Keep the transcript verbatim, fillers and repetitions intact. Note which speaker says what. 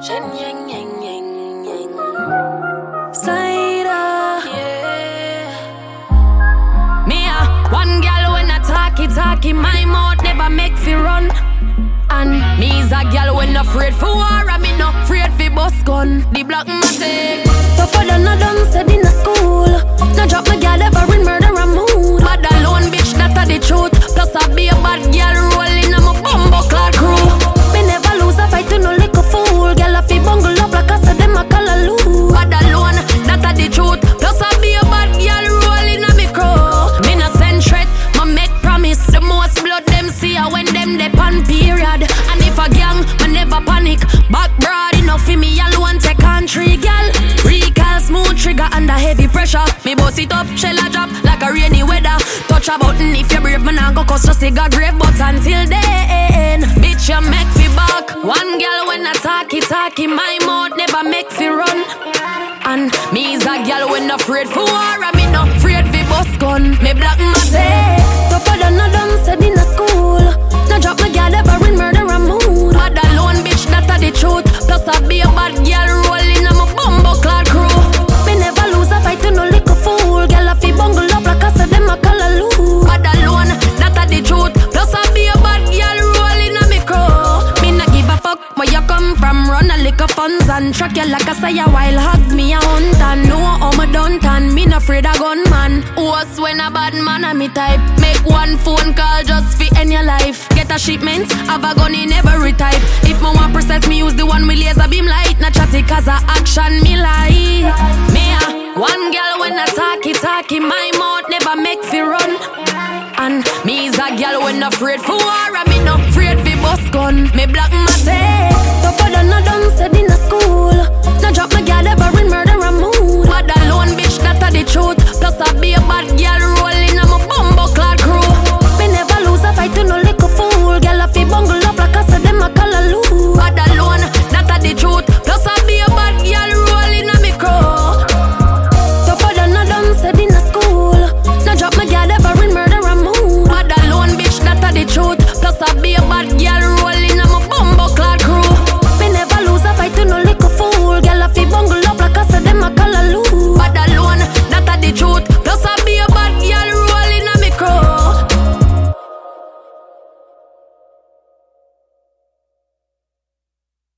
Speaker 1: Cider, yeah. Me a one girl when I talky talky, my mouth never make fi run. And me's a girl when afraid for war, and me no afraid fi bust gun. The black matic tougher than a dumb said in a school. No drop my girl ever in murder and mood. Bad alone bitch, that a the truth. Plus I be a bad girl rolling on my bumbo clad crew. Me never lose a fight to no little fool. Girl a fi bungle up like I said them a call a loo. Bad alone, that a the truth. Plus I be a bad girl rolling on me crew. Me no send threat, ma make promise. The most blood them see a when them dey pan period. And if a gang, ma never panic. Back broad enough for me alone take country girl. Recall smooth trigger under heavy pressure. Me boss it up, shell a drop like a rainy weather. Touch a button if you brave, man I go cause just a grave. But until then, bitch you make fi back. One girl when I talky talky, my mouth never make fi run. And me is a girl when afraid for war, and me no afraid fi bust gun. Me black matic tougher than a dumb said in a school. No drop my girl ever in murder and mood. Bad alone bitch, that a the truth. Plus I be a bad girl rolling on my bumbo clad crew. Me never lose a fight to no little fool. Girl a fi bungle up like I said them a call a loo. Bad alone, that a the truth. Plus I be a bad girl rolling on me crew. Me not give a fuck where you come from. Run a lick of funds and track you like I say a while. Hug me a hunt and know how me done tan. Me not afraid of gunman. What's when a bad man a me type? Make one phone call just fi end your life. Get a shipment, have a gun in every type. If me want process me use the one me laser beam light. Not chatty cause a action me like. Me a one girl when I talky talky, my mouth never make fi run. And me is a girl when afraid for war, and me no afraid fi bust gun. Me black matic tougher than a dumb said in a school. No drop my girl ever in murder and mood. Bad alone bitch, that a the truth. Plus I be a bad girl